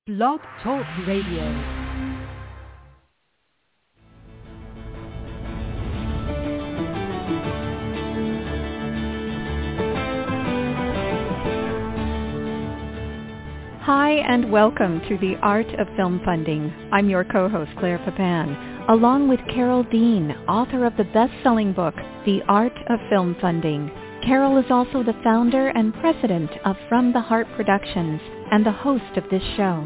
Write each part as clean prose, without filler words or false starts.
Blog Talk Radio. Hi, and welcome to The Art of Film Funding. I'm your co-host, Claire Papin, along with Carol Dean, author of the best-selling book, The Art of Film Funding. Carol is also the founder and president of From the Heart Productions and the host of this show.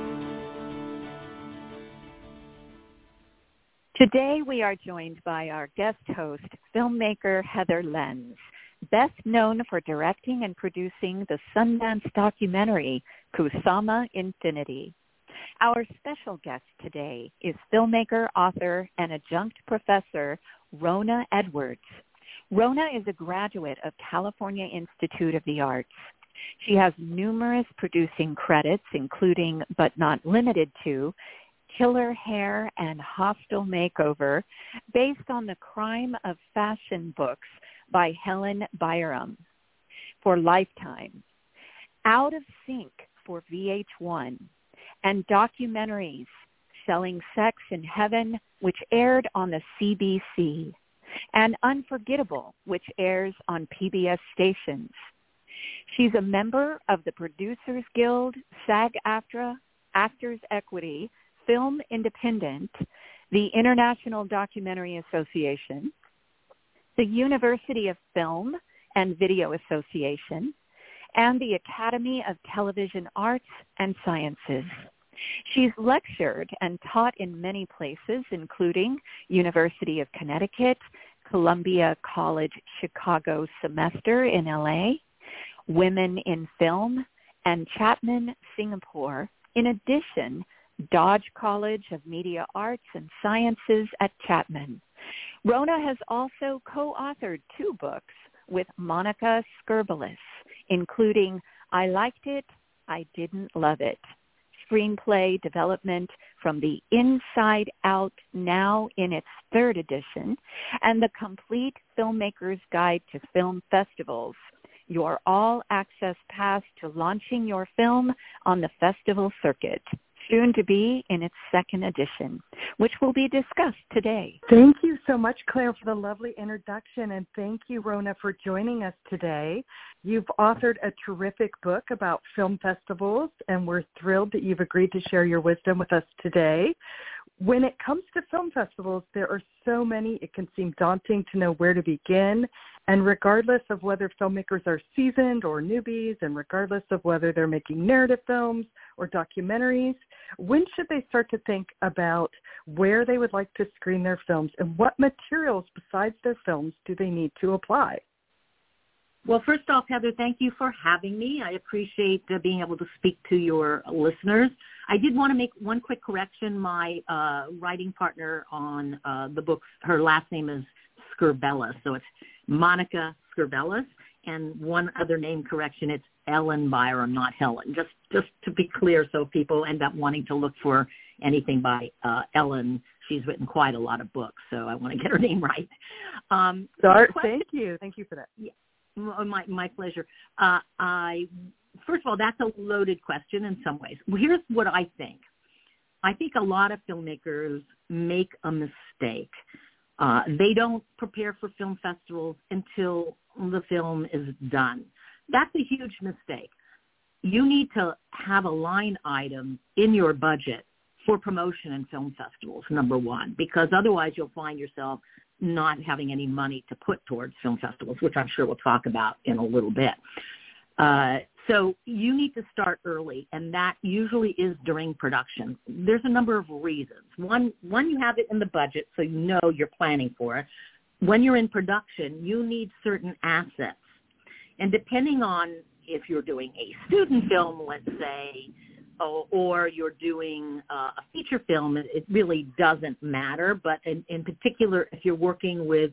Today we are joined by our guest host, filmmaker Heather Lenz, best known for directing and producing the Sundance documentary, Kusama Infinity. Our special guest today is filmmaker, author, and adjunct professor Rona Edwards. Rona is a graduate of California Institute of the Arts. She has numerous producing credits, including, but not limited to, Killer Hair and Hostile Makeover, based on the Crime of Fashion books by Helen Byram for Lifetime, Out of Sync for VH1, and documentaries Selling Sex in Heaven, which aired on the CBC, and Unforgettable, which airs on PBS stations. She's a member of the Producers Guild, SAG-AFTRA, Actors Equity, Film Independent, the International Documentary Association, the University of Film and Video Association, and the Academy of Television Arts and Sciences. She's lectured and taught in many places, including University of Connecticut, Columbia College Chicago Semester in LA, Women in Film, and Chapman, Singapore. In addition, Dodge College of Media Arts and Sciences at Chapman. Rona has also co-authored 2 books with Monica Skerbelis, including I Liked It, I Didn't Love It, Screenplay Development from the Inside Out, now in its 3rd edition, and The Complete Filmmaker's Guide to Film Festivals, your all-access pass to launching your film on the festival circuit, soon to be in its 2nd edition, which will be discussed today. Thank you so much, Claire, for the lovely introduction, and thank you, Rona, for joining us today. You've authored a terrific book about film festivals, and we're thrilled that you've agreed to share your wisdom with us today. When it comes to film festivals, there are so many, it can seem daunting to know where to begin. And regardless of whether filmmakers are seasoned or newbies, and regardless of whether they're making narrative films or documentaries, when should they start to think about where they would like to screen their films and what materials besides their films do they need to apply? Well, first off, Heather, thank you for having me. I appreciate being able to speak to your listeners. I did want to make one quick correction. My writing partner on the book, her last name is Skerbelis, so it's Monica Skerbelis, and one other name correction, it's Ellen Byram, not Helen. Just to be clear, so people end up wanting to look for anything by Ellen. She's written quite a lot of books, so I want to get her name right. Thank you. Thank you for that. Yeah. My pleasure. First of all, that's a loaded question in some ways. Well, here's what I think. I think a lot of filmmakers make a mistake. They don't prepare for film festivals until the film is done. That's a huge mistake. You need to have a line item in your budget for promotion in film festivals, number one, because otherwise you'll find yourself not having any money to put towards film festivals, which I'm sure we'll talk about in a little bit. So you need to start early, and that usually is during production. There's a number of reasons. One, you have it in the budget, so you know you're planning for it. When you're in production, you need certain assets. And depending on if you're doing a student film, let's say, or you're doing a feature film, it really doesn't matter. But in particular, if you're working with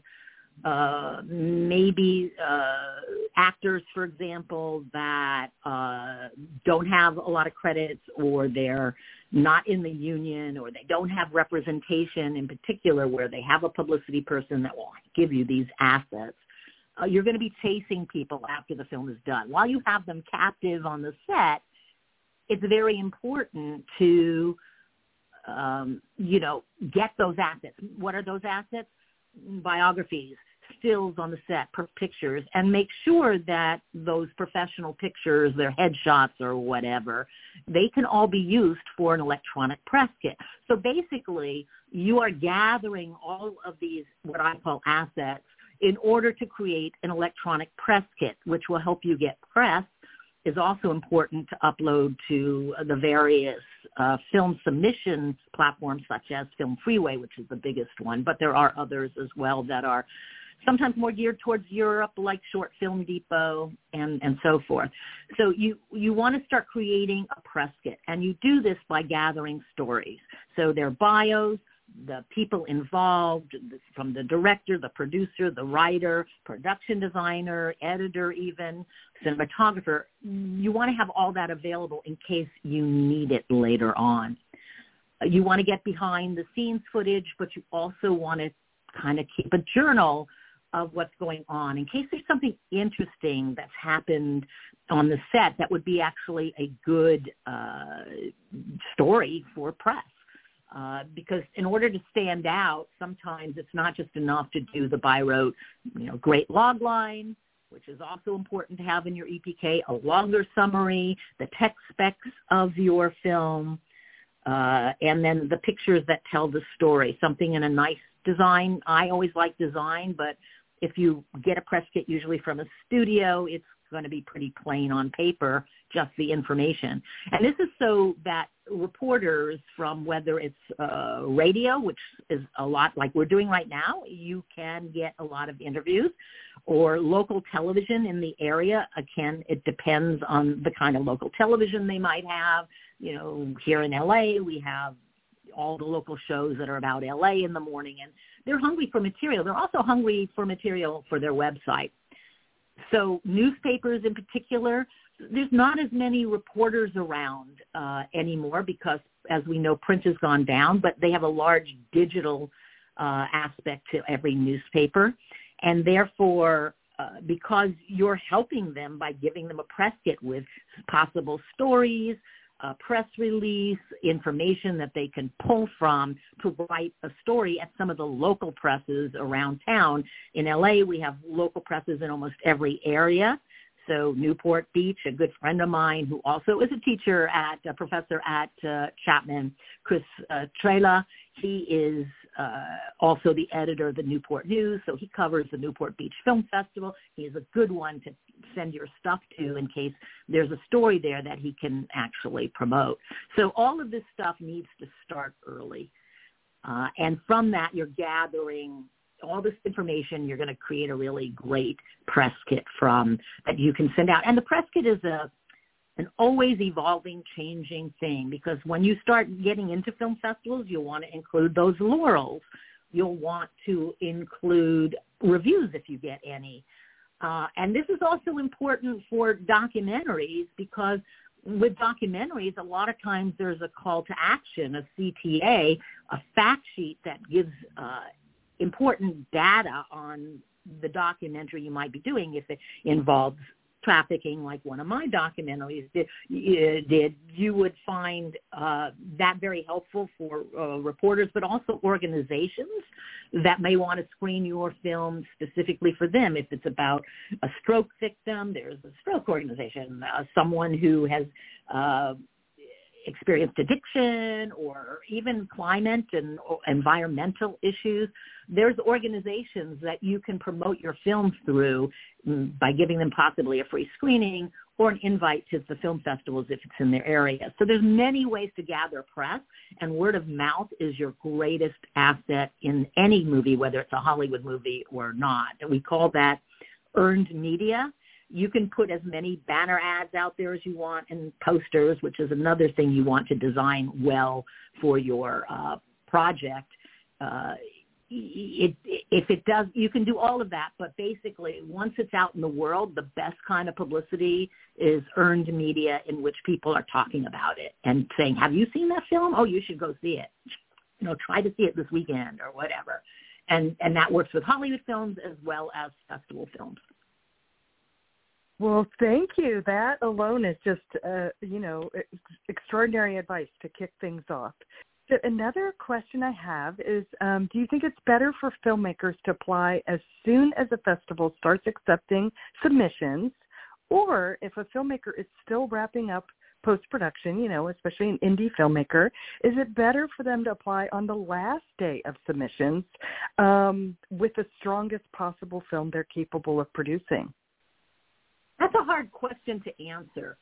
maybe actors, for example, that don't have a lot of credits, or they're not in the union, or they don't have representation in particular where they have a publicity person that will give you these assets, you're going to be chasing people after the film is done. While you have them captive on the set, it's very important to, get those assets. What are those assets? Biographies, stills on the set, pictures, and make sure that those professional pictures, their headshots or whatever, they can all be used for an electronic press kit. So basically, you are gathering all of these, what I call assets, in order to create an electronic press kit, which will help you get press. Is also important to upload to the various film submission platforms such as Film Freeway, which is the biggest one, but there are others as well that are sometimes more geared towards Europe, like Short Film Depot and so forth. So you want to start creating a press kit, and you do this by gathering stories. So their bios, the people involved, from the director, the producer, the writer, production designer, editor even, cinematographer. You want to have all that available in case you need it later on. You want to get behind the scenes footage, but you also want to kind of keep a journal of what's going on in case there's something interesting that's happened on the set that would be actually a good story for press. Because in order to stand out, sometimes it's not just enough to do the by rote, great log line, which is also important to have in your EPK, a longer summary, the text specs of your film, and then the pictures that tell the story, something in a nice design. I always like design, but if you get a press kit usually from a studio, it's going to be pretty plain on paper, just the information. And this is so that reporters from whether it's radio, which is a lot like we're doing right now, you can get a lot of interviews, or local television in the area. Again, it depends on the kind of local television they might have. Here in LA, we have all the local shows that are about LA in the morning, and they're hungry for material. They're also hungry for material for their website. So newspapers in particular, there's not as many reporters around anymore because, as we know, print has gone down, but they have a large digital aspect to every newspaper. And therefore, because you're helping them by giving them a press kit with possible stories, a press release, information that they can pull from to write a story at some of the local presses around town. In LA, we have local presses in almost every area. So Newport Beach, a good friend of mine who also is a professor at Chapman, Chris Trela, he is also the editor of the Newport News, so he covers the Newport Beach Film Festival. He is a good one to send your stuff to in case there's a story there that he can actually promote. So all of this stuff needs to start early. And from that, you're gathering all this information. You're going to create a really great press kit from that you can send out. And the press kit is an always evolving, changing thing, because when you start getting into film festivals, you'll want to include those laurels. You'll want to include reviews if you get any. And this is also important for documentaries, because with documentaries, a lot of times there's a call to action, a CTA, a fact sheet that gives important data on the documentary you might be doing if it involves trafficking, like one of my documentaries did. You would find that very helpful for reporters, but also organizations that may want to screen your film specifically for them. If it's about a stroke victim, there's a stroke organization, someone who has experienced addiction, or even climate and environmental issues. There's organizations that you can promote your films through by giving them possibly a free screening or an invite to the film festivals if it's in their area. So there's many ways to gather press, and word of mouth is your greatest asset in any movie, whether it's a Hollywood movie or not. And we call that earned media. You can put as many banner ads out there as you want, and posters, which is another thing you want to design well for your project. If it does, you can do all of that, but basically once it's out in the world, the best kind of publicity is earned media, in which people are talking about it and saying, have you seen that film? Oh, you should go see it. Try to see it this weekend or whatever. And that works with Hollywood films as well as festival films. Well, thank you. That alone is just, extraordinary advice to kick things off. So another question I have is, do you think it's better for filmmakers to apply as soon as a festival starts accepting submissions, or if a filmmaker is still wrapping up post-production, especially an indie filmmaker, is it better for them to apply on the last day of submissions with the strongest possible film they're capable of producing? That's a hard question to answer.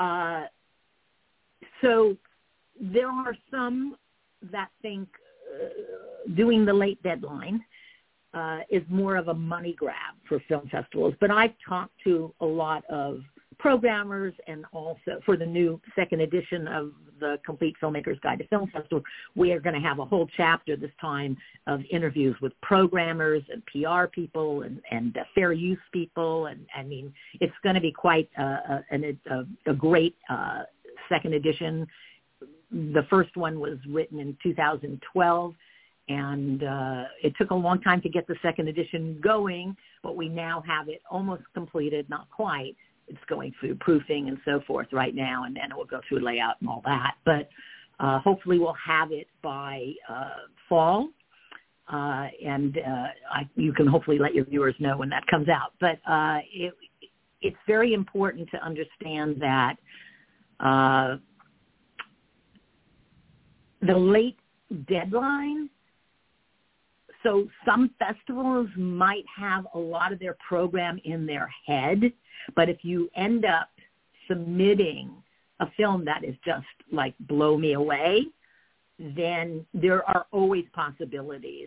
So there are some that think doing the late deadline is more of a money grab for film festivals. But I've talked to a lot of programmers, and also for the new second edition of the Complete Filmmaker's Guide to Film Festival, we are going to have a whole chapter this time of interviews with programmers and PR people and fair use people. And I mean, it's going to be quite a great second edition. The first one was written in 2012. And it took a long time to get the second edition going, but we now have it almost completed, not quite. It's going through proofing and so forth right now, and then it will go through layout and all that. But hopefully we'll have it by fall, and you can hopefully let your viewers know when that comes out. But it's very important to understand that the late deadline, so some festivals might have a lot of their program in their head, but if you end up submitting a film that is just like blow me away, then there are always possibilities.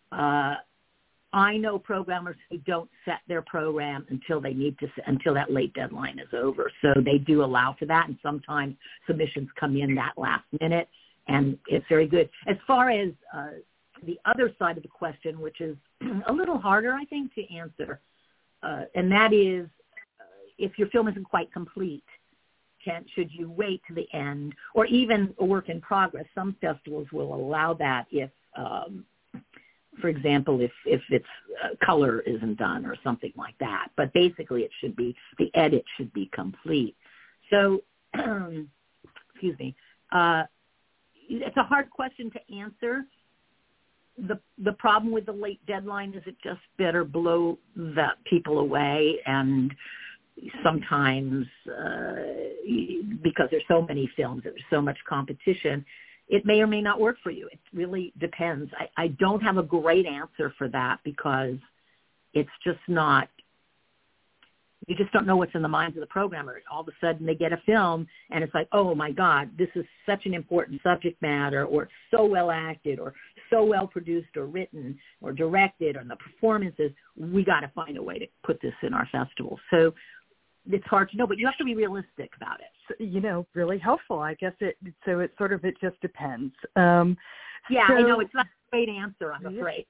I know programmers who don't set their program until until that late deadline is over. So they do allow for that, and sometimes submissions come in that last minute, and it's very good. As far as the other side of the question, which is a little harder, I think, to answer, and that is if your film isn't quite complete, should you wait to the end, or even a work in progress? Some festivals will allow that if, for example, if its color isn't done or something like that. But basically the edit should be complete. So, excuse me, it's a hard question to answer. The problem with the late deadline is it just better blow the people away, and sometimes because there's so many films, there's so much competition, it may or may not work for you. It really depends. I don't have a great answer for that because it's just not, you just don't know what's in the minds of the programmer. All of a sudden they get a film and it's like, oh my God, this is such an important subject matter, or it's so well acted, or so well produced or written or directed, or the performances, we got to find a way to put this in our festival. So it's hard to know, but you have to be realistic about it. Really helpful. I guess it just depends. Yeah, I know it's not a great answer, I'm afraid.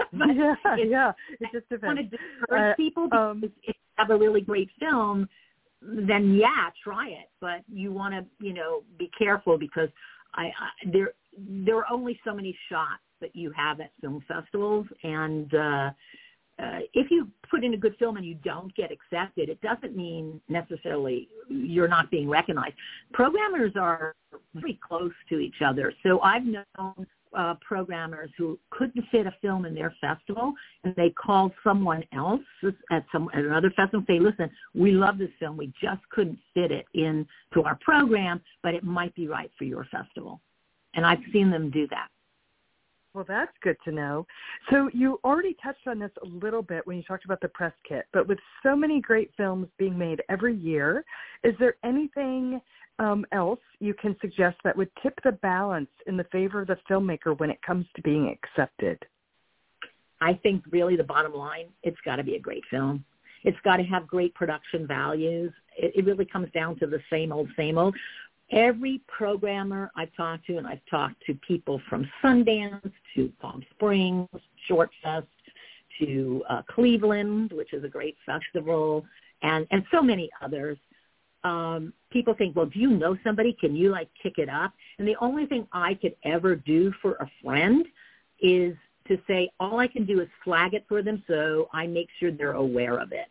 It just depends. I want to discourage people because if you have a really great film, then yeah, try it. But you want to, be careful because there are only so many shots that you have at film festivals, and if you put in a good film and you don't get accepted, it doesn't mean necessarily you're not being recognized. Programmers are very close to each other. So I've known programmers who couldn't fit a film in their festival, and they called someone else at another festival and say, listen, we love this film. We just couldn't fit it into our program, but it might be right for your festival. And I've seen them do that. Well, that's good to know. So you already touched on this a little bit when you talked about the press kit, but with so many great films being made every year, is there anything else you can suggest that would tip the balance in the favor of the filmmaker when it comes to being accepted? I think really the bottom line, it's got to be a great film. It's got to have great production values. It really comes down to the same old, same old. Every programmer I've talked to, and I've talked to people from Sundance to Palm Springs, Short Fest, to Cleveland, which is a great festival, and so many others. People think, well, do you know somebody? Can you, kick it up? And the only thing I could ever do for a friend is to say, all I can do is flag it for them so I make sure they're aware of it.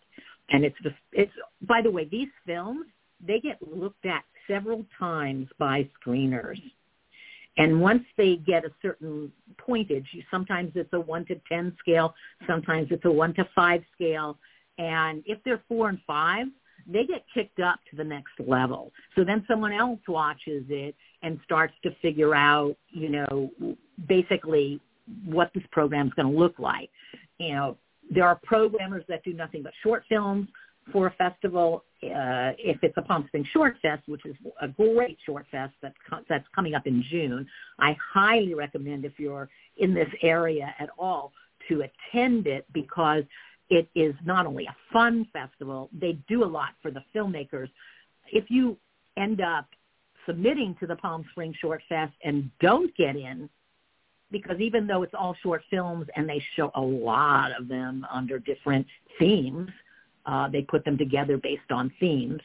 And it's by the way, these films, they get looked at several times by screeners. And once they get a certain pointage, sometimes it's a 1 to 10 scale, sometimes it's a 1 to 5 scale. And if they're 4 and 5, they get kicked up to the next level. So then someone else watches it and starts to figure out, basically what this program is going to look like. There are programmers that do nothing but short films for a festival. If it's a Palm Springs Short Fest, which is a great short fest that's coming up in June, I highly recommend, if you're in this area at all, to attend it, because it is not only a fun festival, they do a lot for the filmmakers. If you end up submitting to the Palm Springs Short Fest and don't get in, because even though it's all short films and they show a lot of them under different themes, they put them together based on themes,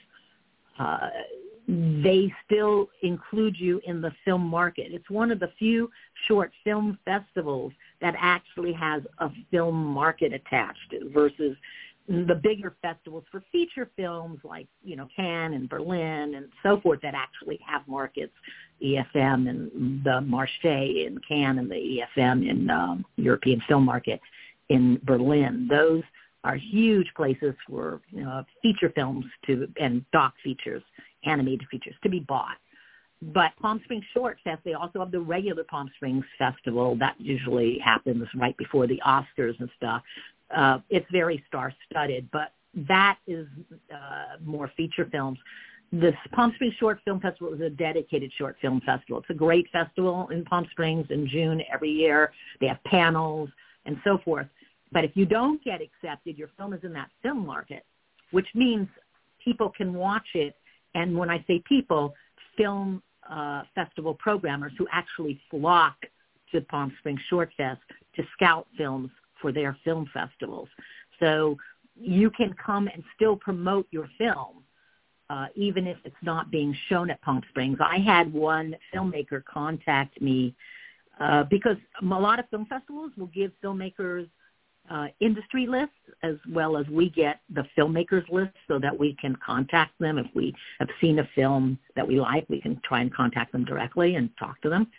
they still include you in the film market. It's one of the few short film festivals that actually has a film market attached versus the bigger festivals for feature films like, Cannes and Berlin and so forth that actually have markets, EFM and the Marché in Cannes and the EFM in European film market in Berlin. Those are huge places for feature films and doc features, animated features to be bought. But Palm Springs Short Fest, they also have the regular Palm Springs Festival that usually happens right before the Oscars and stuff. It's very star-studded, but that is more feature films. This Palm Springs Short Film Festival is a dedicated short film festival. It's a great festival in Palm Springs in June every year. They have panels and so forth. But if you don't get accepted, your film is in that film market, which means people can watch it. And when I say people, film festival programmers who actually flock to Palm Springs Short Fest to scout films for their film festivals. So you can come and still promote your film, even if it's not being shown at Palm Springs. I had one filmmaker contact me because a lot of film festivals will give filmmakers industry lists, as well as we get the filmmakers list so that we can contact them. If we have seen a film that we like, we can try and contact them directly and talk to them.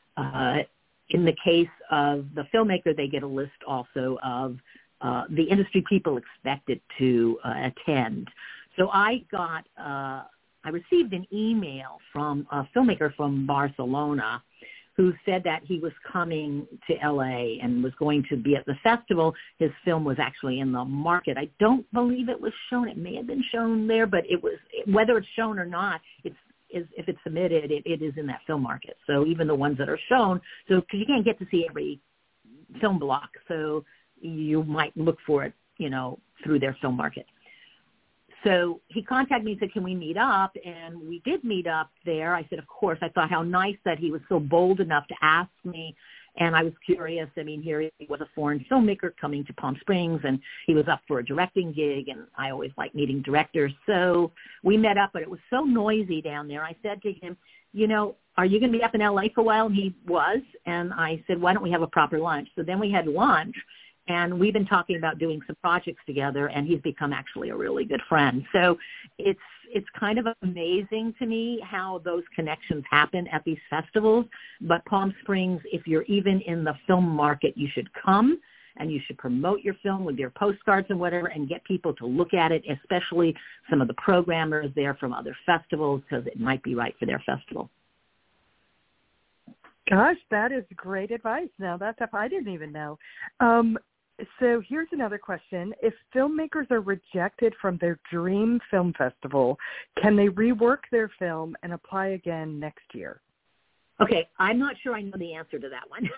In the case of the filmmaker, they get a list also of the industry people expected to attend. So I received an email from a filmmaker from Barcelona who said that he was coming to LA and was going to be at the festival. His film was actually in the market. I don't believe it was shown. It may have been shown there, but it was, whether it's shown or not, if it's submitted, it is in that film market. So even the ones that are shown, so because you can't get to see every film block, so you might look for it, through their film market. So he contacted me and said, can we meet up? And we did meet up there. I said, of course. I thought how nice that he was so bold enough to ask me. And I was curious. I mean, here he was, a foreign filmmaker coming to Palm Springs, and he was up for a directing gig, and I always like meeting directors. So we met up, but it was so noisy down there. I said to him, are you going to be up in L.A. for a while? And he was. And I said, why don't we have a proper lunch? So then we had lunch. And we've been talking about doing some projects together, and he's become actually a really good friend. So it's kind of amazing to me how those connections happen at these festivals. But Palm Springs, if you're even in the film market, you should come, and you should promote your film with your postcards and whatever, and get people to look at it, especially some of the programmers there from other festivals, because it might be right for their festival. Gosh, that is great advice. Now, that's stuff I didn't even know. So here's another question. If filmmakers are rejected from their dream film festival, can they rework their film and apply again next year? Okay, I'm not sure I know the answer to that one.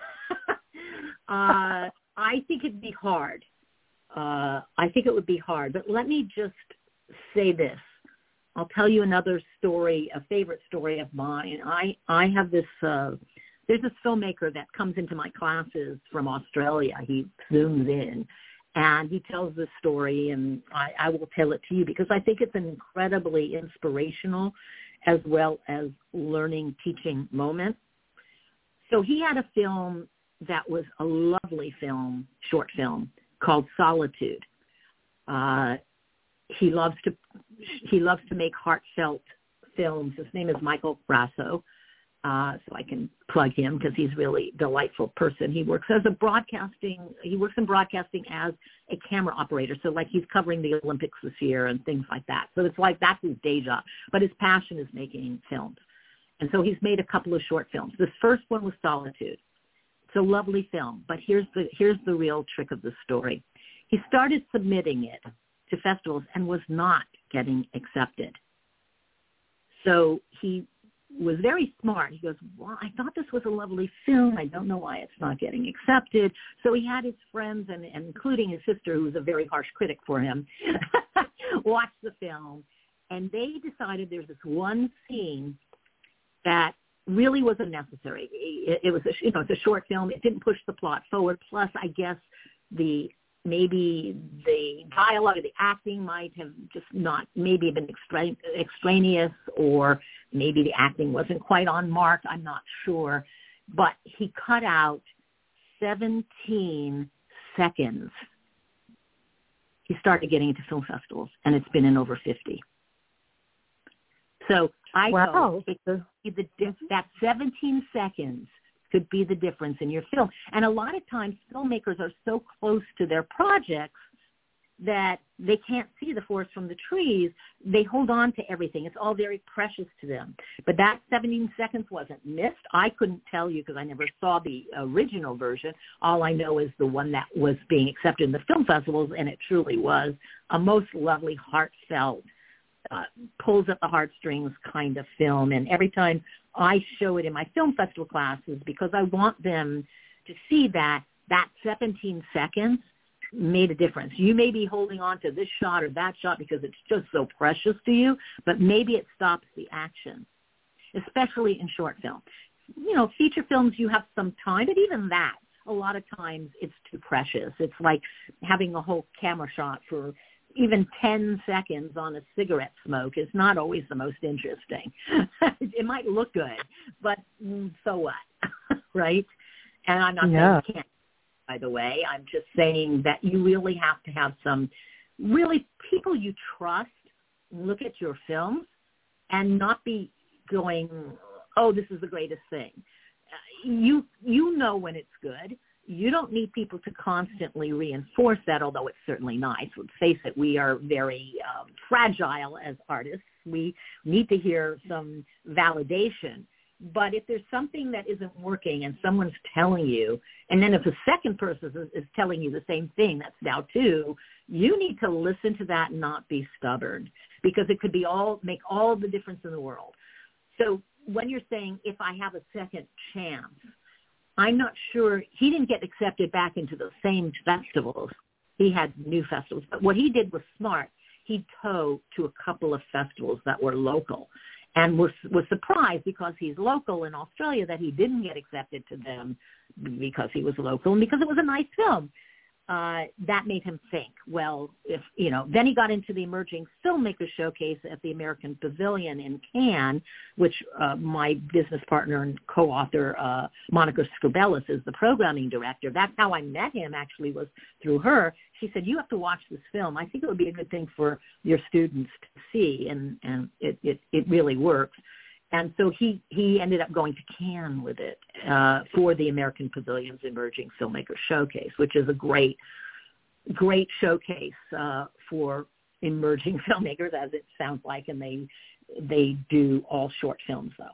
I think it'd be hard. I think it would be hard. But let me just say this. I'll tell you another story, a favorite story of mine. I have this... There's this filmmaker that comes into my classes from Australia. He zooms in, and he tells this story, and I will tell it to you because I think it's an incredibly inspirational as well as learning, teaching moment. So he had a film that was a lovely film, short film, called Solitude. he loves to make heartfelt films. His name is Michael Grasso. So I can plug him because he's really a delightful person. He works in broadcasting as a camera operator. So like he's covering the Olympics this year and things like that. So it's like that's his day job. But his passion is making films. And so he's made a couple of short films. This first one was Solitude. It's a lovely film, but here's the real trick of the story. He started submitting it to festivals and was not getting accepted. So he was very smart. He goes, well, I thought this was a lovely film. I don't know why it's not getting accepted. So he had his friends, and including his sister, who was a very harsh critic for him, watch the film. And they decided there's this one scene that really was unnecessary. It was it's a short film. It didn't push the plot forward. Plus, I guess maybe the dialogue or the acting might have just not maybe been extraneous, or maybe the acting wasn't quite on mark. I'm not sure. But he cut out 17 seconds. He started getting into film festivals, and it's been in over 50. So I thought that 17 seconds could be the difference in your film. And a lot of times filmmakers are so close to their projects that they can't see the forest from the trees. They hold on to everything. It's all very precious to them. But that 17 seconds wasn't missed. I couldn't tell you because I never saw the original version. All I know is the one that was being accepted in the film festivals, and it truly was a most lovely, heartfelt, pulls at the heartstrings kind of film. And every time I show it in my film festival classes, because I want them to see that 17 seconds made a difference. You may be holding on to this shot or that shot because it's just so precious to you, but maybe it stops the action, especially in short film. Feature films, you have some time, but even that, a lot of times it's too precious. It's like having a whole camera shot for even 10 seconds on a cigarette smoke is not always the most interesting. It might look good, but so what, right? And I'm not saying you can't, by the way. I'm just saying that you really have to have some really people you trust look at your films and not be going, oh, this is the greatest thing. You know when it's good. You don't need people to constantly reinforce that, although it's certainly nice. Let's face it, we are very fragile as artists. We need to hear some validation. But if there's something that isn't working and someone's telling you, and then if a second person is telling you the same thing, that's now two, you need to listen to that and not be stubborn, because it could make all the difference in the world. So when you're saying, if I have a second chance, I'm not sure. He didn't get accepted back into the same festivals. He had new festivals. But what he did was smart. He towed to a couple of festivals that were local, and was surprised because he's local in Australia that he didn't get accepted to them because he was local and because it was a nice film. That made him think, well, then he got into the Emerging Filmmaker Showcase at the American Pavilion in Cannes, which my business partner and co-author, Monica Scribelis, is the programming director. That's how I met him, actually, was through her. She said, you have to watch this film. I think it would be a good thing for your students to see, and it really works. And so he ended up going to Cannes with it for the American Pavilion's Emerging Filmmaker Showcase, which is a great showcase for emerging filmmakers, as it sounds like, and they do all short films, though.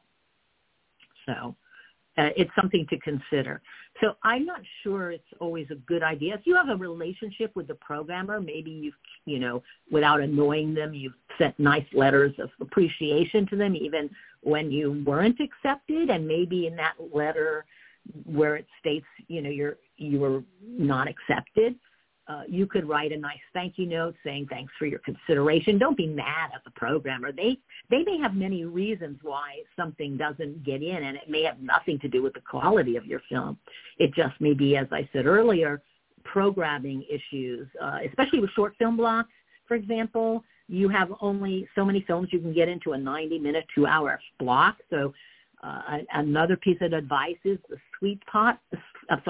So it's something to consider. So I'm not sure it's always a good idea. If you have a relationship with the programmer, maybe you've, without annoying them, you've sent nice letters of appreciation to them, even when you weren't accepted, and maybe in that letter where it states, you were not accepted, you could write a nice thank you note saying thanks for your consideration. Don't be mad at the programmer. They may have many reasons why something doesn't get in, and it may have nothing to do with the quality of your film. It just may be, as I said earlier, programming issues, especially with short film blocks, for example. You have only so many films you can get into a 90-minute, 2-hour block. So another piece of advice is the sweet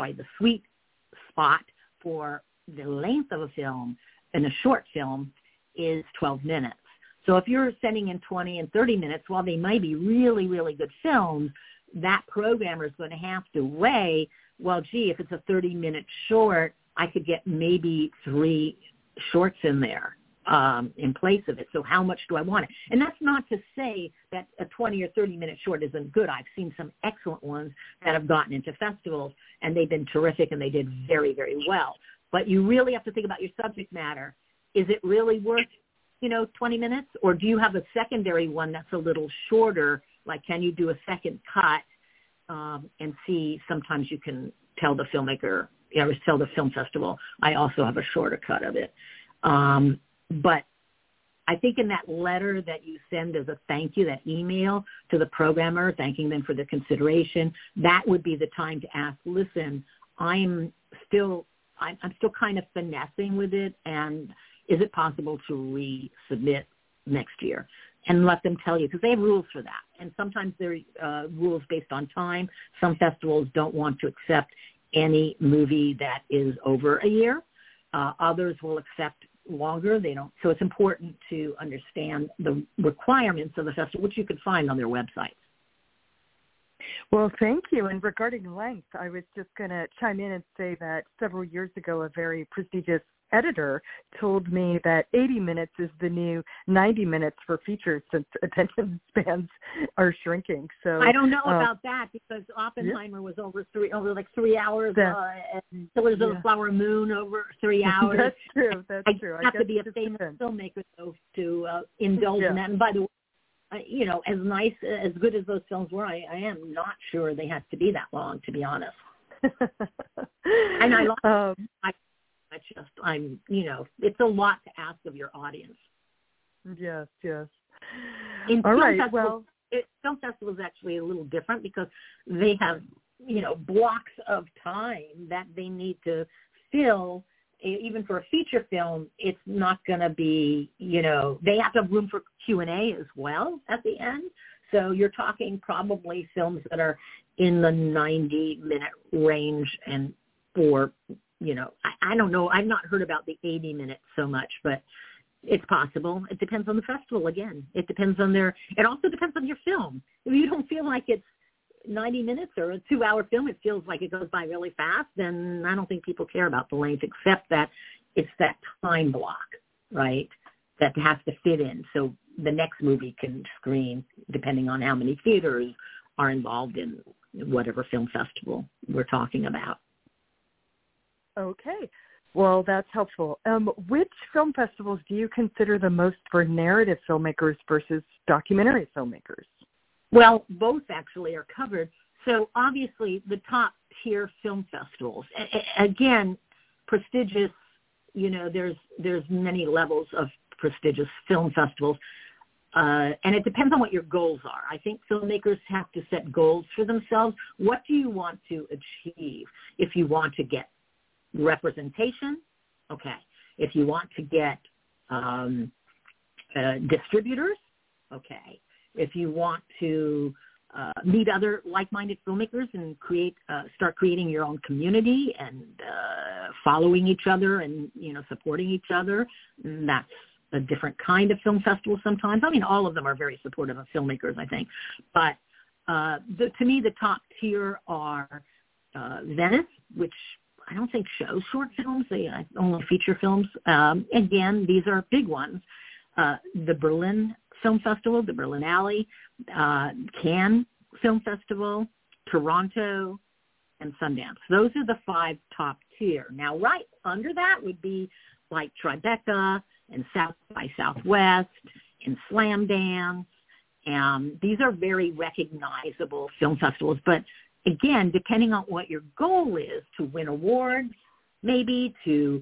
spot for the length of a film in a short film is 12 minutes. So if you're sending in 20 and 30 minutes, while they might be really, really good films, that programmer is going to have to weigh, well, gee, if it's a 30-minute short, I could get maybe 3 shorts in there in place of it. So how much do I want it? And that's not to say that a 20 or 30-minute short isn't good. I've seen some excellent ones that have gotten into festivals, and they've been terrific, and they did very, very well. But you really have to think about your subject matter. Is it really worth, 20 minutes? Or do you have a secondary one that's a little shorter? Like, can you do a second cut and see? Sometimes you can tell the filmmaker, tell the film festival, I also have a shorter cut of it. But I think in that letter that you send as a thank you, that email to the programmer, thanking them for the consideration, that would be the time to ask, listen, I'm still kind of finessing with it, and is it possible to resubmit next year? And let them tell you, because they have rules for that. And sometimes there are rules based on time. Some festivals don't want to accept any movie that is over a year. Others will accept longer. They don't. So it's important to understand the requirements of the festival, which you can find on their website. Well, thank you. And regarding length, I was just going to chime in and say that several years ago, a very prestigious editor told me that 80 minutes is the new 90 minutes for features, since attention spans are shrinking. So I don't know about that, because Oppenheimer was over 3 hours, and Killers of the Flower Moon over 3 hours. That's true. That's true. I have to be a famous filmmaker though to indulge in that. And by the way, as nice, as good as those films were, I am not sure they had to be that long, to be honest. And it's a lot to ask of your audience. Yes, yes. In film festival is actually a little different, because they have, blocks of time that they need to fill. Even for a feature film, it's not going to be, they have to have room for Q&A as well at the end. So you're talking probably films that are in the 90-minute range, and for, I don't know. I've not heard about the 80 minutes so much, but it's possible. It depends on the festival again. It depends on it also depends on your film. If you don't feel like it's 90 minutes or a 2-hour film, it feels like it goes by really fast, then I don't think people care about the length, except that it's that time block, right, that has to fit in. So the next movie can screen depending on how many theaters are involved in whatever film festival we're talking about. Okay. Well, that's helpful. Which film festivals do you consider the most for narrative filmmakers versus documentary filmmakers? Well, both actually are covered. So obviously the top tier film festivals, again, prestigious, there's many levels of prestigious film festivals. And it depends on what your goals are. I think filmmakers have to set goals for themselves. What do you want to achieve? If you want to get representation, okay. If you want to get distributors, okay. If you want to meet other like-minded filmmakers and start creating your own community and following each other and, supporting each other, that's a different kind of film festival sometimes. I mean, all of them are very supportive of filmmakers, I think. But to me, the top tier are Venice, which I don't think shows short films. They only feature films. Again, these are big ones. The Berlin Film Festival, the Berlinale, Cannes Film Festival, Toronto, and Sundance. Those are the 5 top tier. Now, right under that would be like Tribeca and South by Southwest and Slamdance. These are very recognizable film festivals. But again, depending on what your goal is, to win awards, maybe to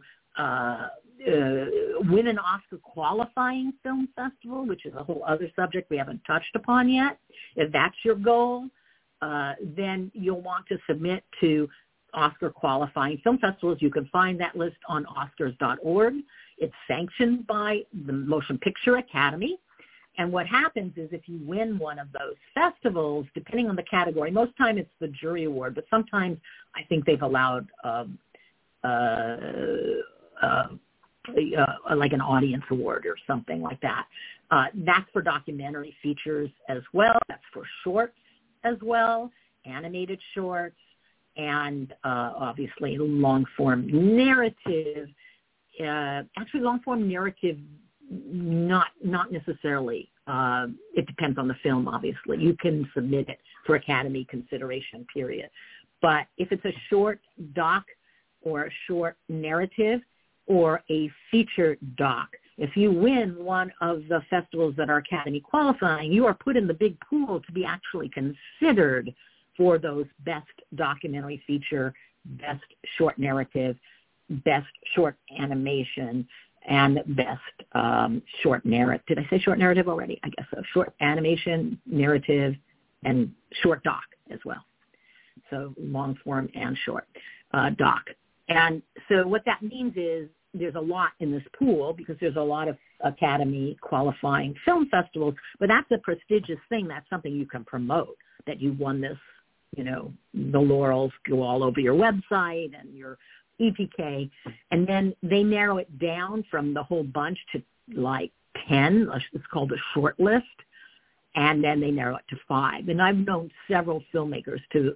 win an Oscar qualifying film festival, which is a whole other subject we haven't touched upon yet. If that's your goal, then you'll want to submit to Oscar qualifying film festivals. You can find that list on Oscars.org. It's sanctioned by the Motion Picture Academy. And what happens is if you win one of those festivals, depending on the category, most time it's the jury award, but sometimes I think they've allowed like an audience award or something like that. That's for documentary features as well. That's for shorts as well, animated shorts, and obviously long-form narrative. Actually, long-form narrative, not necessarily. It depends on the film, obviously. You can submit it for Academy consideration, period. But if it's a short doc or a short narrative or a feature doc, if you win one of the festivals that are Academy qualifying, you are put in the big pool to be actually considered for those best documentary feature, best short narrative, best short animation, and best short narrative. Did I say short narrative already? I guess so. Short animation, narrative, and short doc as well. So long form and short doc. And so what that means is there's a lot in this pool because there's a lot of Academy qualifying film festivals, but that's a prestigious thing. That's something you can promote, that you won this, you know, the laurels go all over your website and your EPK. And then they narrow it down from the whole bunch to like 10. It's called a short list. And then they narrow it to 5. And I've known several filmmakers to,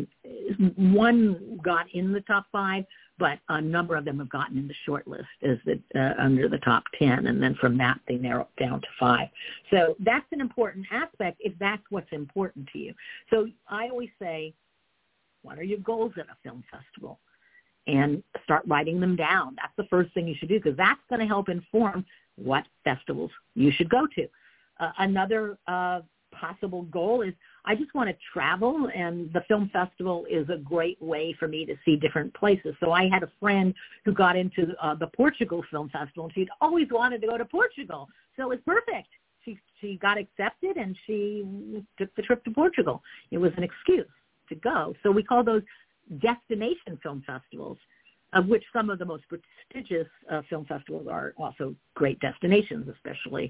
one got in the top 5, but a number of them have gotten in the short list as under the top 10. And then from that, they narrow it down to 5. So that's an important aspect if that's what's important to you. So I always say, what are your goals at a film festival? And start writing them down. That's the first thing you should do because that's going to help inform what festivals you should go to. Another possible goal is I just want to travel, and the film festival is a great way for me to see different places. So I had a friend who got into the Portugal Film Festival, and she'd always wanted to go to Portugal. So it was perfect. She got accepted, and she took the trip to Portugal. It was an excuse to go. So we call those destination film festivals, of which some of the most prestigious film festivals are also great destinations, especially,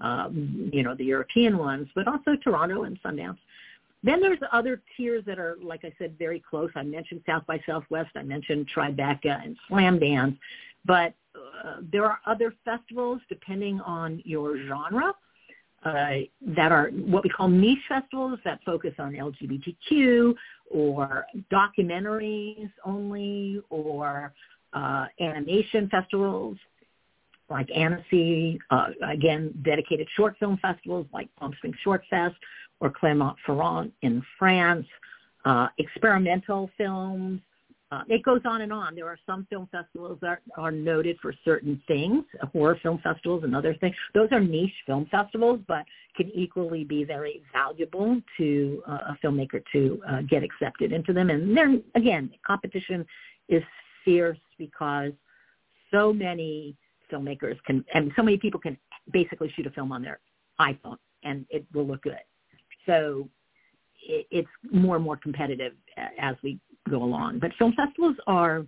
the European ones, but also Toronto and Sundance. Then there's other tiers that are, like I said, very close. I mentioned South by Southwest. I mentioned Tribeca and Slamdance. But there are other festivals, depending on your genre, that are what we call niche festivals that focus on LGBTQ or documentaries only, or animation festivals like Annecy, again, dedicated short film festivals like Palm Springs Short Fest or Clermont-Ferrand in France, experimental films. It goes on and on. There are some film festivals that are noted for certain things, horror film festivals and other things. Those are niche film festivals, but can equally be very valuable to a filmmaker to get accepted into them. And then, again, competition is fierce because so many filmmakers can, and so many people can basically shoot a film on their iPhone, and it will look good. So it's more and more competitive as we go along. But film festivals are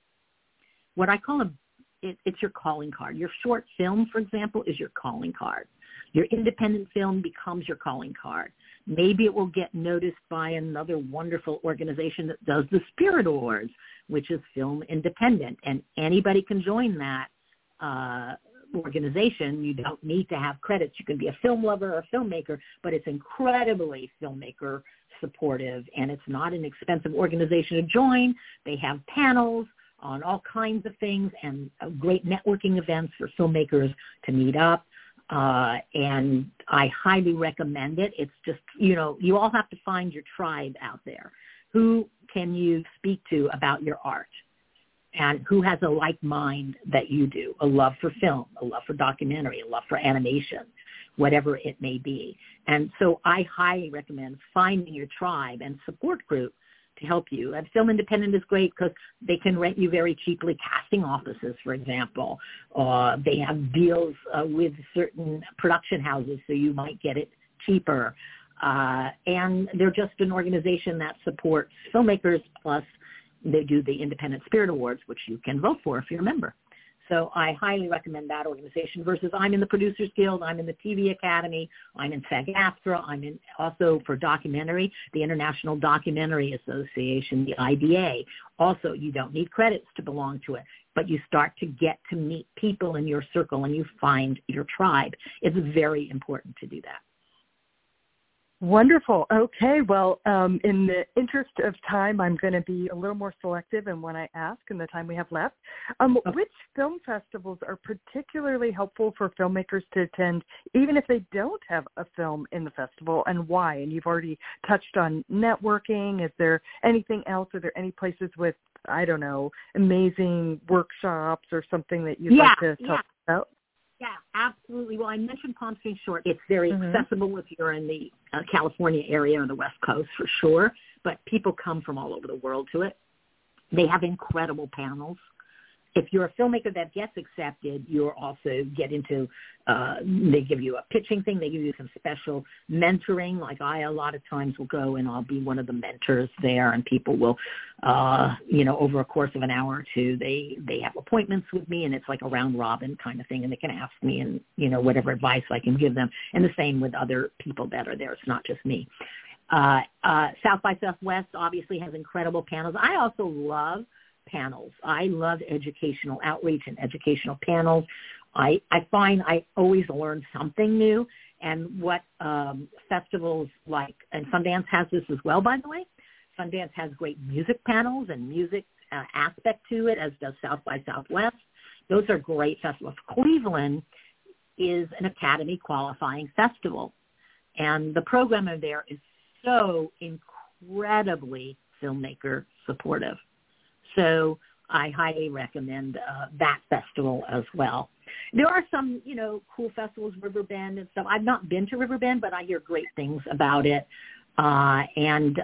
what I call it's your calling card. Your short film, for example, is your calling card. Your independent film becomes your calling card. Maybe it will get noticed by another wonderful organization that does the Spirit Awards, which is film independent, and anybody can join that organization. You don't need to have credits. You can be a film lover or a filmmaker, but it's incredibly filmmaker supportive, and it's not an expensive organization to join. They have panels on all kinds of things and great networking events for filmmakers to meet up. And I highly recommend it. It's just, you all have to find your tribe out there. Who can you speak to about your art? And who has a like mind that you do, a love for film, a love for documentary, a love for animation, whatever it may be. And so I highly recommend finding your tribe and support group to help you. And Film Independent is great because they can rent you very cheaply casting offices, for example. They have deals with certain production houses, so you might get it cheaper. And they're just an organization that supports filmmakers, plus they do the Independent Spirit Awards, which you can vote for if you're a member. So I highly recommend that organization versus I'm in the Producers Guild, I'm in the TV Academy, I'm in SAG-AFTRA, I'm in also for documentary, the International Documentary Association, the IDA. Also, you don't need credits to belong to it. but you start to get to meet people in your circle and you find your tribe. It's very important to do that. Wonderful. Okay. Well, in the interest of time, I'm going to be a little more selective in what I ask in the time we have left. Which film festivals are particularly helpful for filmmakers to attend, even if they don't have a film in the festival, and why? And you've already touched on networking. Is there anything else? Are there any places with, I don't know, amazing workshops or something that you'd like to talk about? Yeah, absolutely. Well, I mentioned Palm Springs Short. It's very accessible if you're in the California area or the West Coast for sure, but people come from all over the world to it. They have incredible panels. If you're a filmmaker that gets accepted, you'll also get into, they give you a pitching thing. They give you some special mentoring. Like I, a lot of times will go and I'll be one of the mentors there, and people will, over a course of an hour or two, they have appointments with me, and it's like a round robin kind of thing, and they can ask me and, whatever advice I can give them. And the same with other people that are there. It's not just me. South by Southwest obviously has incredible panels. I also love panels. I love educational outreach and educational panels. I find I always learn something new, and what festivals like, and Sundance has this as well, by the way. Sundance has great music panels and music aspect to it, as does South by Southwest. Those are great festivals. Cleveland is an Academy qualifying festival, and the programmer there is so incredibly filmmaker supportive. So I highly recommend that festival as well. There are some, cool festivals, Riverbend and stuff. I've not been to Riverbend, but I hear great things about it. And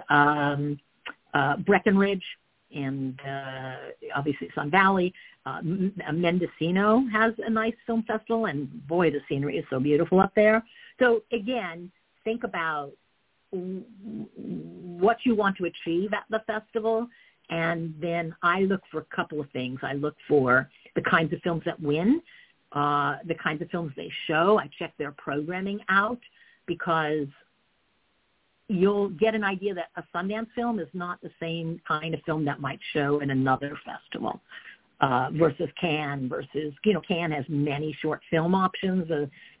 Breckenridge and obviously Sun Valley. Mendocino has a nice film festival, and boy, the scenery is so beautiful up there. So again, think about what you want to achieve at the festival. And then I look for a couple of things. I look for the kinds of films that win, the kinds of films they show. I check their programming out, because you'll get an idea that a Sundance film is not the same kind of film that might show in another festival versus Cannes Cannes has many short film options,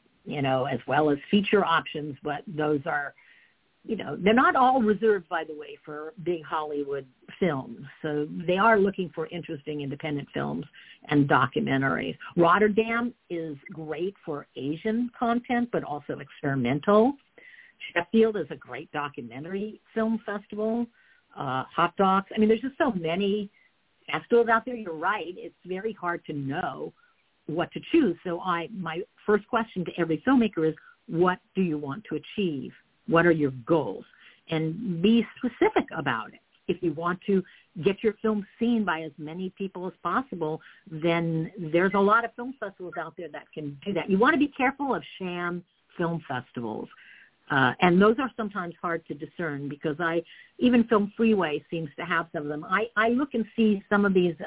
as well as feature options, but those are, they're not all reserved, by the way, for big Hollywood films. So they are looking for interesting independent films and documentaries. Rotterdam is great for Asian content, but also experimental. Sheffield is a great documentary film festival. Hot Docs. I mean, there's just so many festivals out there. You're right. It's very hard to know what to choose. So my first question to every filmmaker is, what do you want to achieve? What are your goals? And be specific about it. If you want to get your film seen by as many people as possible, then there's a lot of film festivals out there that can do that. You want to be careful of sham film festivals. And those are sometimes hard to discern, because even Film Freeway seems to have some of them. I look and see some of these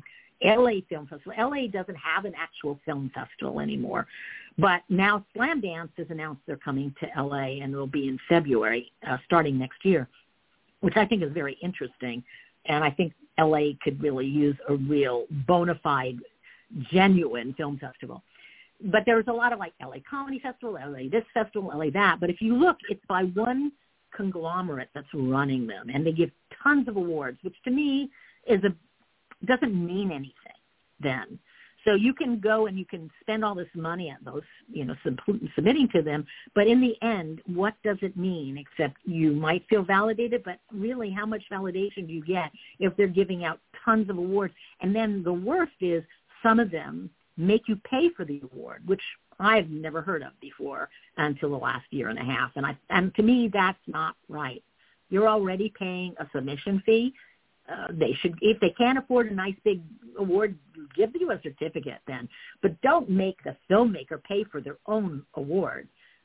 LA Film Festival. LA doesn't have an actual film festival anymore. But now Slamdance has announced they're coming to LA, and it'll be in February, starting next year, which I think is very interesting. And I think LA could really use a real bona fide, genuine film festival. But there's a lot of like LA Comedy Festival, LA this festival, LA that. But if you look, it's by one conglomerate that's running them, and they give tons of awards, which to me doesn't mean anything then. So you can go and you can spend all this money at those, submitting to them, but in the end, what does it mean? Except you might feel validated, but really how much validation do you get if they're giving out tons of awards? And then the worst is some of them make you pay for the award, which I've never heard of before until the last year and a half. And to me, that's not right. You're already paying a submission fee. They should, if they can't afford a nice big award, give you a certificate then. But don't make the filmmaker pay for their own award.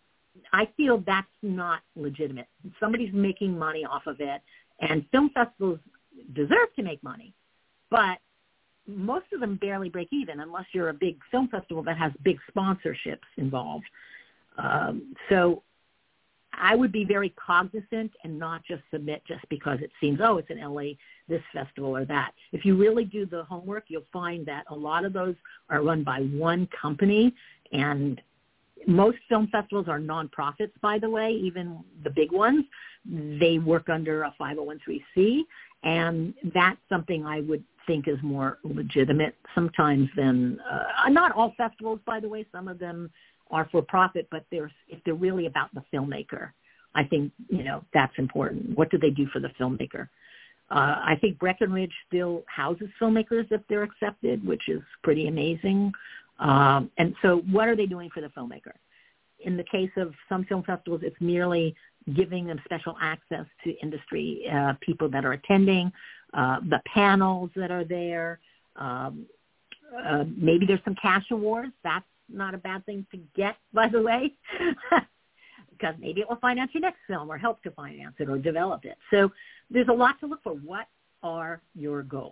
I feel that's not legitimate. Somebody's making money off of it, and film festivals deserve to make money. But most of them barely break even unless you're a big film festival that has big sponsorships involved. So I would be very cognizant and not just submit just because it seems, oh, it's in LA, this festival or that. If you really do the homework, you'll find that a lot of those are run by one company, and most film festivals are nonprofits, by the way, even the big ones. They work under a 501c, and that's something I would think is more legitimate sometimes than, not all festivals, by the way, some of them are for profit, but if they're really about the filmmaker, I think, that's important. What do they do for the filmmaker? I think Breckenridge still houses filmmakers if they're accepted, which is pretty amazing. And so what are they doing for the filmmaker? In the case of some film festivals, it's merely giving them special access to industry people that are attending, the panels that are there. Maybe there's some cash awards. That's not a bad thing to get, by the way, because maybe it will finance your next film or help to finance it or develop it. So there's a lot to look for. What are your goals?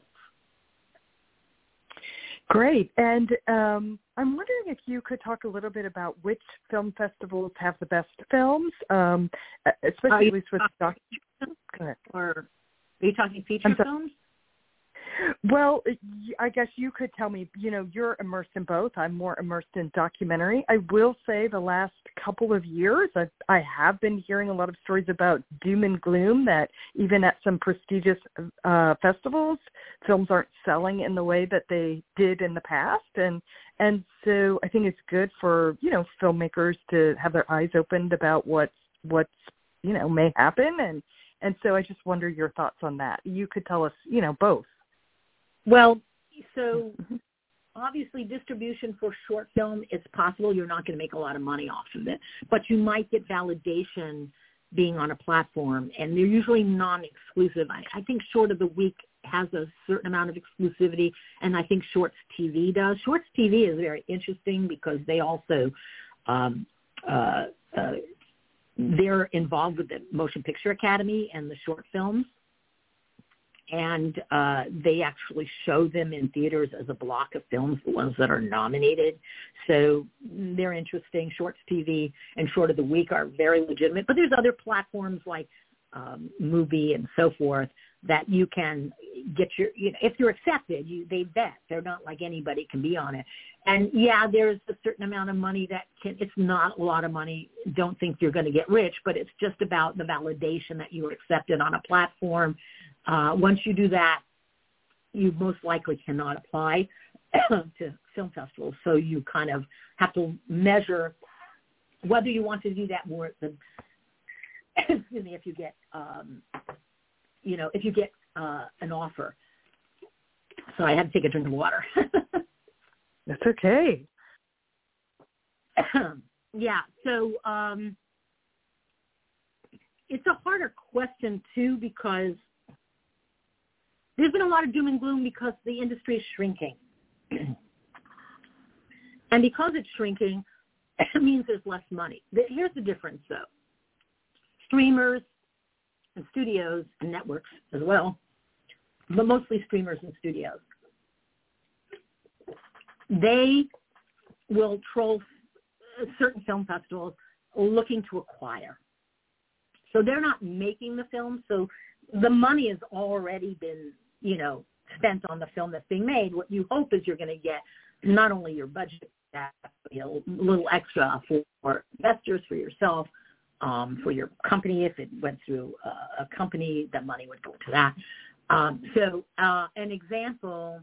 Great. And I'm wondering if you could talk a little bit about which film festivals have the best films, especially at least with Go ahead. Or are you talking feature films? Well, I guess you could tell me, you're immersed in both. I'm more immersed in documentary. I will say the last couple of years, I have been hearing a lot of stories about doom and gloom, that even at some prestigious festivals, films aren't selling in the way that they did in the past. And so I think it's good for, filmmakers to have their eyes opened about what's may happen. And so I just wonder your thoughts on that. You could tell us, both. Well, so obviously distribution for short film, it's possible you're not going to make a lot of money off of it, but you might get validation being on a platform, and they're usually non-exclusive. I think Short of the Week has a certain amount of exclusivity, and I think Shorts TV does. Shorts TV is very interesting because they also they're involved with the Motion Picture Academy and the short films. And they actually show them in theaters as a block of films, the ones that are nominated. So they're interesting. Shorts TV and Short of the Week are very legitimate. But there's other platforms like Mubi and so forth that you can get your, if you're accepted, they vet. They're not like anybody can be on it. And, yeah, there's a certain amount of money it's not a lot of money. Don't think you're going to get rich, but it's just about the validation that you were accepted on a platform. Once you do that, you most likely cannot apply to film festivals. So you kind of have to measure whether you want to do that more than, excuse me, if you get, if you get an offer. So I had to take a drink of water. That's okay. Yeah. So it's a harder question too, because there's been a lot of doom and gloom because the industry is shrinking. And because it's shrinking, it means there's less money. Here's the difference, though. Streamers and studios and networks as well, but mostly streamers and studios, they will troll certain film festivals looking to acquire. So they're not making the film, so the money has already been spent on the film that's being made. What you hope is you're going to get not only your budget, a little extra for investors, for yourself, for your company. If it went through a company, the money would go to that. So an example,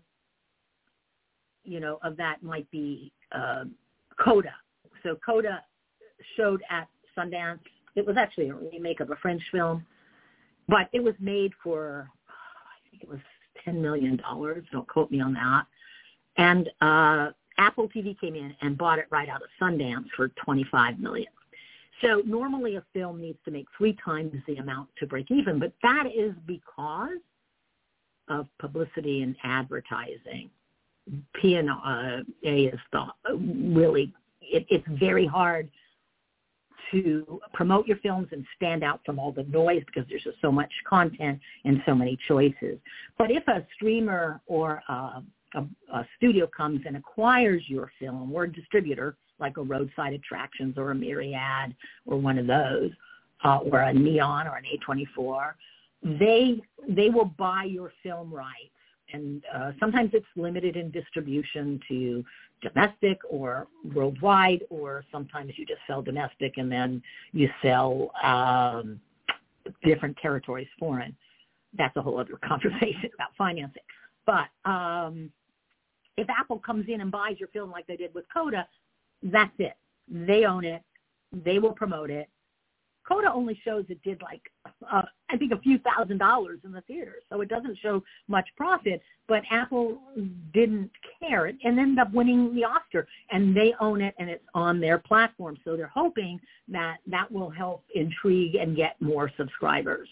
of that might be Coda. So Coda showed at Sundance. It was actually a remake of a French film, but it was made for, I think it was $10 million. Don't quote me on that. And Apple TV came in and bought it right out of Sundance for $25 million. So normally a film needs to make 3 times the amount to break even, but that is because of publicity and advertising. P&A is really, it's very hard to promote your films and stand out from all the noise because there's just so much content and so many choices. But if a streamer or a studio comes and acquires your film, or a distributor like a Roadside Attractions or a Myriad or one of those, or a Neon or an A24, they will buy your film rights. And sometimes it's limited in distribution to domestic or worldwide, or sometimes you just sell domestic and then you sell different territories foreign. That's a whole other conversation about financing. But if Apple comes in and buys your film like they did with Coda, that's it. They own it. They will promote it. Coda only shows it did like, I think, a few $1,000s in the theater. So it doesn't show much profit, but Apple didn't care. It ended up winning the Oscar, and they own it, and it's on their platform. So they're hoping that that will help intrigue and get more subscribers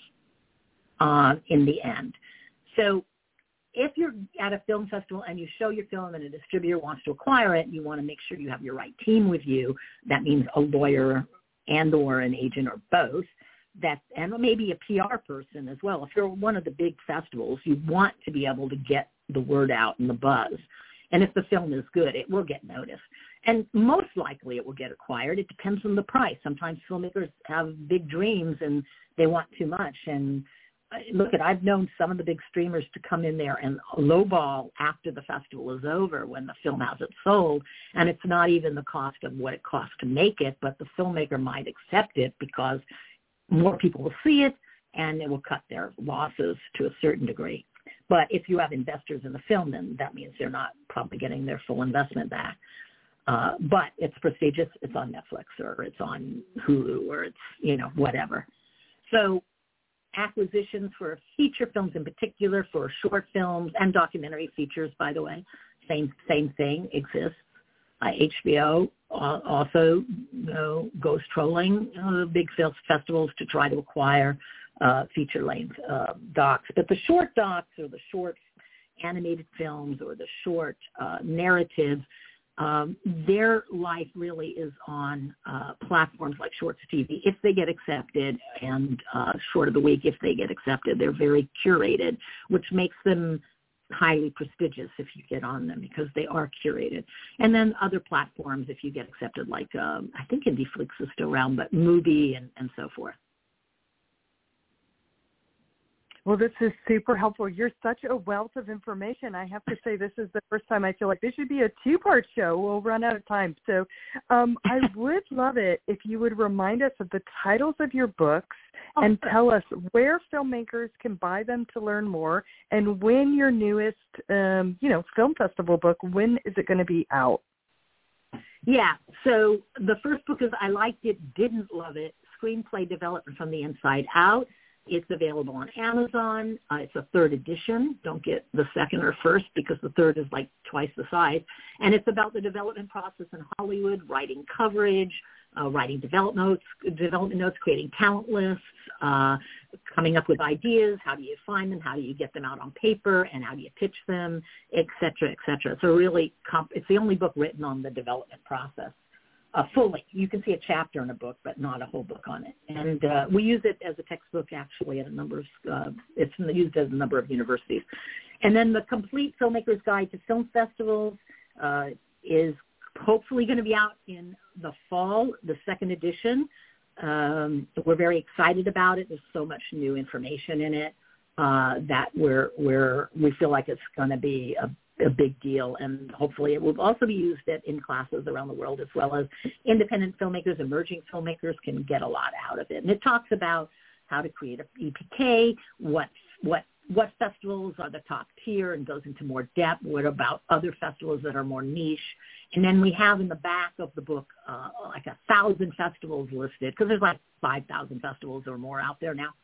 in the end. So if you're at a film festival and you show your film and a distributor wants to acquire it, you want to make sure you have your right team with you. That means a lawyer and or an agent or both, and maybe a PR person as well. If you're one of the big festivals, you want to be able to get the word out and the buzz. And if the film is good, it will get noticed. And most likely it will get acquired. It depends on the price. Sometimes filmmakers have big dreams and they want too much. And I've known some of the big streamers to come in there and lowball after the festival is over when the film hasn't sold, and it's not even the cost of what it costs to make it, but the filmmaker might accept it because more people will see it, and it will cut their losses to a certain degree. But if you have investors in the film, then that means they're not probably getting their full investment back. But it's prestigious. It's on Netflix, or it's on Hulu, or it's, whatever. So acquisitions for feature films in particular, for short films and documentary features, by the way, same thing exists. HBO also goes trolling big film festivals to try to acquire feature-length docs. But the short docs, or the short animated films, or the short narratives, their life really is on platforms like Shorts TV if they get accepted, and Short of the Week if they get accepted. They're very curated, which makes them highly prestigious if you get on them, because they are curated. And then other platforms if you get accepted, like I think IndieFlix is still around, but Mubi and so forth. Well, this is super helpful. You're such a wealth of information. I have to say, this is the first time I feel like this should be a two-part show. We'll run out of time. So I would love it if you would remind us of the titles of your books and tell us where filmmakers can buy them to learn more, and when your newest, film festival book, when is it going to be out? Yeah. So the first book is I Liked It, Didn't Love It, Screenplay Development from the Inside Out. It's available on Amazon. It's a third edition. Don't get the second or first, because the third is like twice the size. And it's about the development process in Hollywood, writing coverage, writing development notes, creating talent lists, coming up with ideas. How do you find them? How do you get them out on paper? And how do you pitch them, et cetera, et cetera. So really, it's the only book written on the development process. Fully. You can see a chapter in a book, but not a whole book on it. And we use it as a textbook, actually, at a number of, it's used at a number of universities. And then the Complete Filmmaker's Guide to Film Festivals is hopefully going to be out in the fall, the second edition. We're very excited about it. There's so much new information in it that we feel like it's going to be a big deal, and hopefully it will also be used in classes around the world, as well as independent filmmakers, emerging filmmakers can get a lot out of it. And it talks about how to create an EPK, what festivals are the top tier, and goes into more depth. What about other festivals that are more niche? And then we have in the back of the book like 1,000 festivals listed, because there's like 5,000 festivals or more out there now,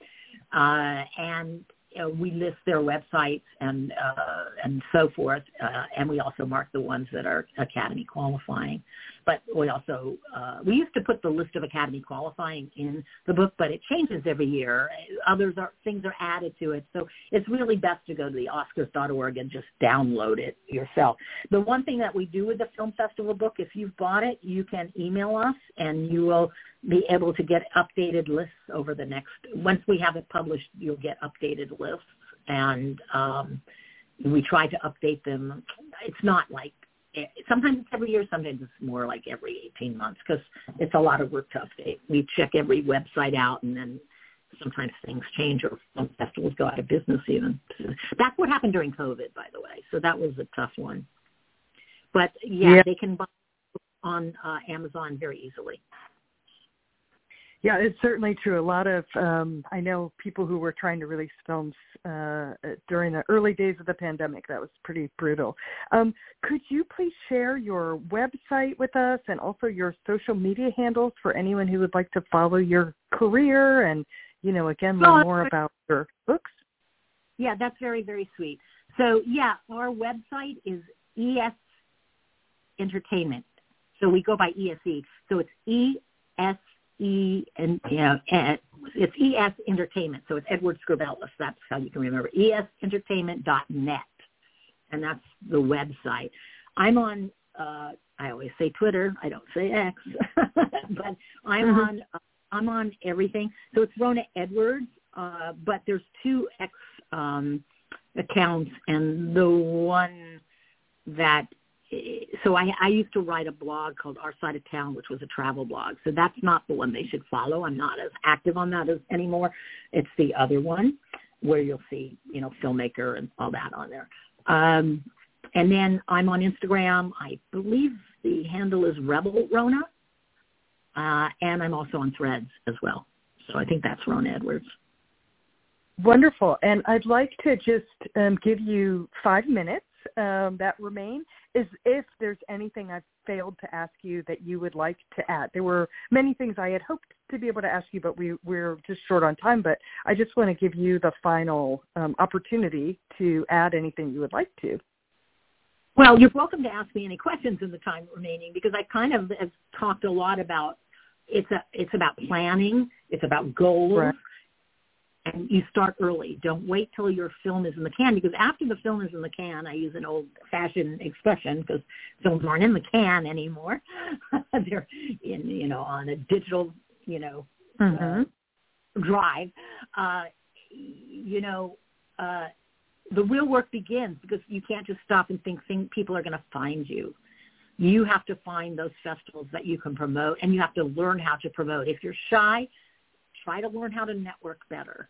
and we list their websites and so forth, and we also mark the ones that are Academy qualifying. But we also we used to put the list of Academy qualifying in the book, but it changes every year. Things are added to it, so it's really best to go to the Oscars.org and just download it yourself. The one thing that we do with the film festival book, if you've bought it, you can email us, and you will be able to get updated lists over the next. Once we have it published, you'll get updated lists, and we try to update them. It's not like sometimes it's every year, sometimes it's more like every 18 months because it's a lot of work to update. We check every website out, and then sometimes things change or some festivals go out of business even. That's what happened during COVID, by the way. So that was a tough one. But, yeah. They can buy on Amazon very easily. Yeah, it's certainly true. A lot of, I know people who were trying to release films during the early days of the pandemic. That was pretty brutal. Could you please share your website with us and also your social media handles for anyone who would like to follow your career and, again, learn more about your books? Yeah, that's very, very sweet. So, yeah, our website is ES Entertainment. So we go by ESE. So it's ES. It's ES Entertainment, so it's Edward Scribellis. That's how you can remember. ESentertainment.net, and that's the website. I'm on. I always say Twitter. I don't say X, but I'm on everything. So it's Rona Edwards, but there's 2 X accounts, and the one that. So I used to write a blog called Our Side of Town, which was a travel blog. So that's not the one they should follow. I'm not as active on that anymore. It's the other one where you'll see, filmmaker and all that on there. And then I'm on Instagram. I believe the handle is Rebel Rona. And I'm also on Threads as well. So I think that's Rona Edwards. Wonderful. And I'd like to just give you 5 minutes that remain, is if there's anything I've failed to ask you that you would like to add. There were many things I had hoped to be able to ask you, but we're just short on time. But I just want to give you the final opportunity to add anything you would like to. Well, you're welcome to ask me any questions in the time remaining, because I kind of have talked a lot about it's about planning, it's about goals. Right. And you start early. Don't wait till your film is in the can, because after the film is in the can, I use an old-fashioned expression because films aren't in the can anymore. They're on a digital, drive. The real work begins, because you can't just stop and think people are going to find you. You have to find those festivals that you can promote, and you have to learn how to promote. If you're shy, try to learn how to network better.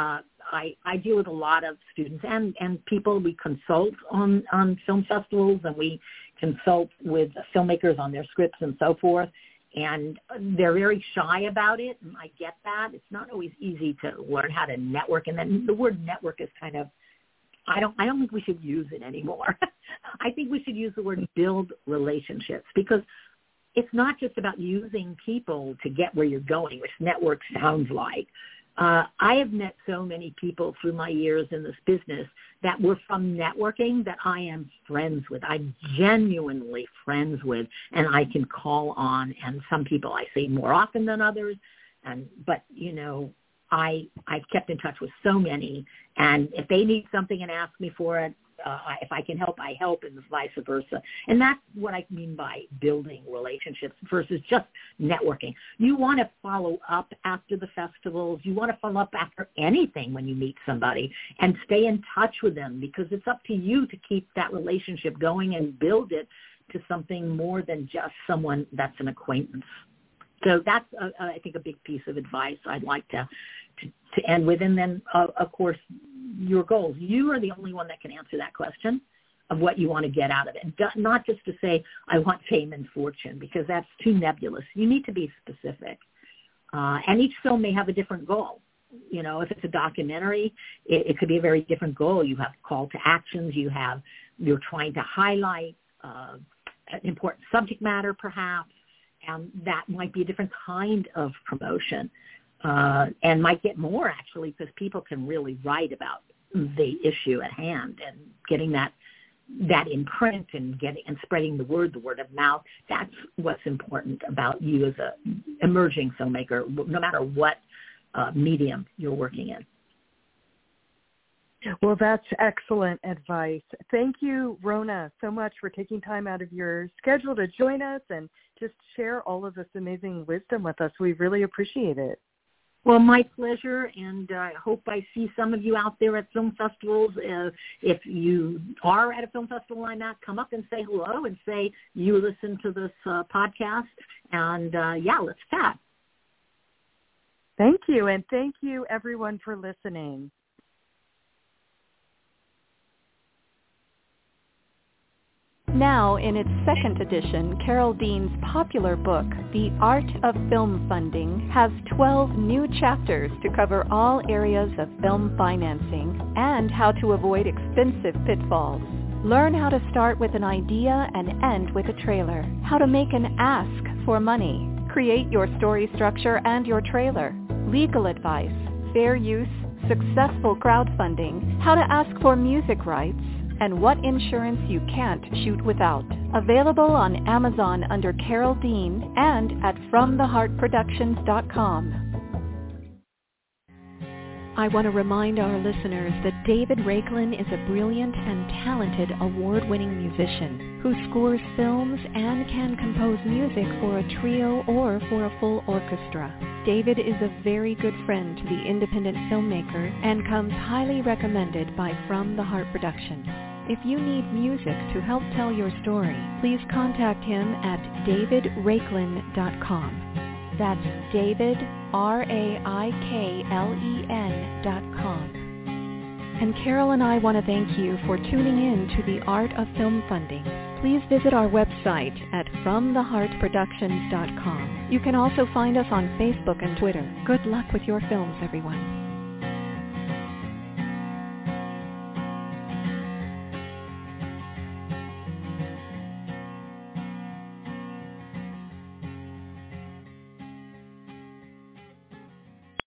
I deal with a lot of students and people. We consult on film festivals, and we consult with filmmakers on their scripts and so forth. And they're very shy about it, and I get that. It's not always easy to learn how to network. And then the word network is kind of, I don't think we should use it anymore. I think we should use the word build relationships, because it's not just about using people to get where you're going, which network sounds like. I have met so many people through my years in this business that were from networking that I am friends with. I'm genuinely friends with, and I can call on. And some people I see more often than others. But I've kept in touch with so many. And if they need something and ask me for it, if I can help, I help, and vice versa. And that's what I mean by building relationships versus just networking. You want to follow up after the festivals. You want to follow up after anything when you meet somebody and stay in touch with them, because it's up to you to keep that relationship going and build it to something more than just someone that's an acquaintance. So that's, I think, a big piece of advice I'd like to end with. And then, of course, your goals. You are the only one that can answer that question of what you want to get out of it. And not just to say, I want fame and fortune, because that's too nebulous. You need to be specific. And each film may have a different goal. If it's a documentary, it could be a very different goal. You have call to actions. You're trying to highlight an important subject matter, perhaps. And that might be a different kind of promotion, and might get more, actually, because people can really write about the issue at hand, and getting that in print and spreading the word of mouth. That's what's important about you as a emerging filmmaker, no matter what medium you're working in. Well, that's excellent advice. Thank you, Rona, so much for taking time out of your schedule to join us and just share all of this amazing wisdom with us. We really appreciate it. Well, my pleasure, and I hope I see some of you out there at film festivals. If you are at a film festival I'm at, come up and say hello and say you listen to this podcast, and let's chat. Thank you, and thank you, everyone, for listening. Now, in its second edition, Carol Dean's popular book, The Art of Film Funding, has 12 new chapters to cover all areas of film financing and how to avoid expensive pitfalls. Learn how to start with an idea and end with a trailer, how to make an ask for money, create your story structure and your trailer, legal advice, fair use, successful crowdfunding, how to ask for music rights, and what insurance you can't shoot without. Available on Amazon under Carol Dean and at FromTheHeartProductions.com. I want to remind our listeners that David Raiklin is a brilliant and talented award-winning musician who scores films and can compose music for a trio or for a full orchestra. David is a very good friend to the independent filmmaker and comes highly recommended by From the Heart Productions. If you need music to help tell your story, please contact him at davidraiklin.com. That's David, RAIKLEN.com. And Carol and I want to thank you for tuning in to The Art of Film Funding. Please visit our website at FromTheHeartProductions.com. You can also find us on Facebook and Twitter. Good luck with your films, everyone.